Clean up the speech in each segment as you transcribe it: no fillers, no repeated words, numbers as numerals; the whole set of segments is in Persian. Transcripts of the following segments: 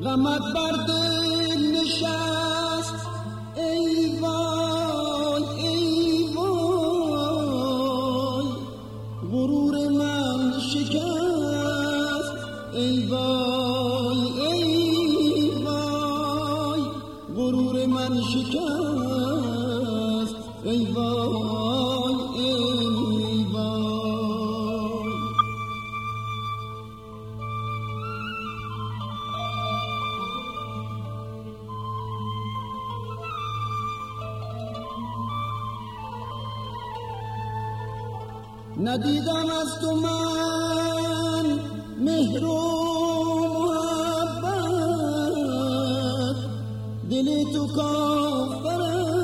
غمت بر دل نشست ای وای ای وای غرور من شکست ای وای ای وای غرور من شکست ای وای ای وای ندیدم از تو من مهر و محبت دل تو کافر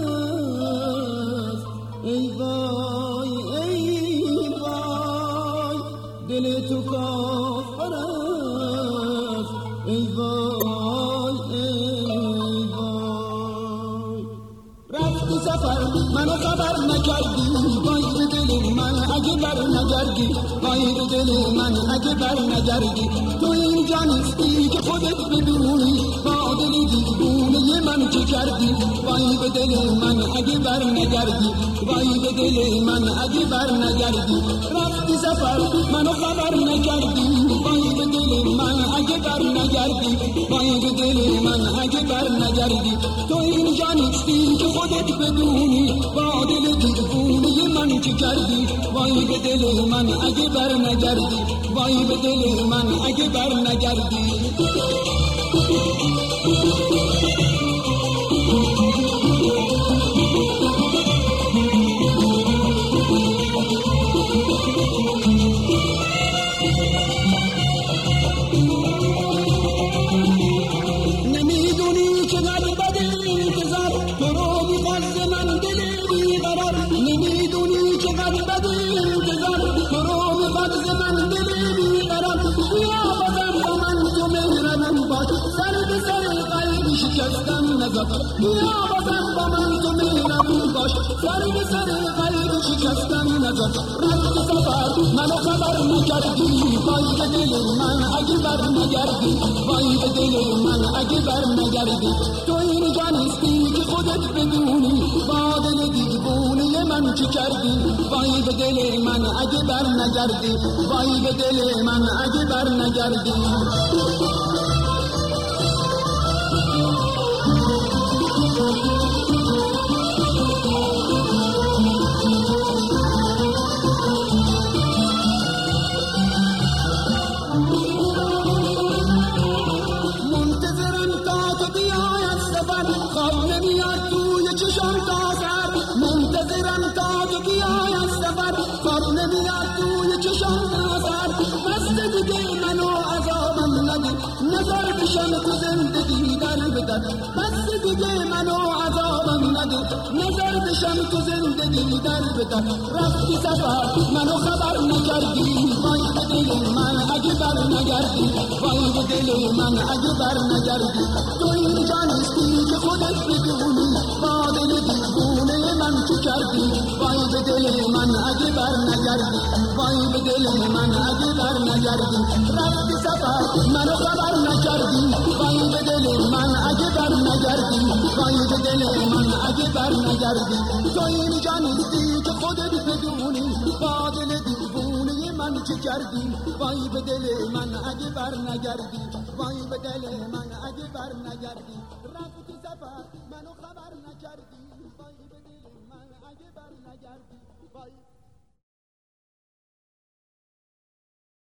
است ای وای ای وای دل تو کافر است ای وای ای وای رفتی سفر منو خبر نکردی وای به دل من اگه بر نگردی وای به دل من اگه بر نگردی تو اینجا نیستی که خودت بدونی با دل دیوونه من چه کردی وای به دل من اگه بر نگردی وای به دل من اگه بر نگردی رفتی سفر منو خبر نکردی وای به دل من اگه بر نگردی وای به دل من اگه بر نگردی تو اینجا نیستی که خودت بدونی با دل دیوونه من چه کردی وای به دل من اگه بر نگردی وای به دل من اگه بر نگردی نمیدونی چقدر بده انتظار تو رو میخواد ز من دل بیقرار نمیدونی چقدر بده انتظار تو رو میخواد ز من دل بیقرار بیا بازم با من تو مهربون باش سر به سر قلب شکستم نزار بیا بازم با من تو مهربون باش سر به سر قلب شکستم نزار رفت سفر منو خبر نکردی وای به دل من اگه بر نگردی وای به دل من اگه بر نگردی تو اینجا نیستی که خودت بدونی با دل دیوونه من چه کردی وای به دل من اگه بر نگردی وای به دل من اگه بر نگردی منتظرم تا تو بیای از سفر خواب نمیاد توی چشم تا سر منتظرم تا تو بیای از سفر خواب نمیاد توی چشم تا سر بس دیگه منو عذابم ندی نظر بشم تو زندگی در بدر بس دیگه منو عذابم ندی نظر بشم تو زندگی در بدر رفتی سفر منو خبر نکردی وای به دل من اگه بر نگردی وای به دل من اگه بر نگردی تو اینجا نیستی که خودت بدونی با دل دیوونه من چه کردی وای به دل من اگه بر نگردی وای به دل من اگه بر نگردی رفتی سفر منو خبر نکردی وای به دل من اگه بر نگردی وای به دل من اگه بر نگردی تو اینجا نیستی که خودت بدونی با دل دیوونه من چه کردی وای به دل من اگه بر نگردی وای به دل من اگه بر نگردی رفتی سفر منو خبر نکردی وای به دل من اگه بر نگردی وای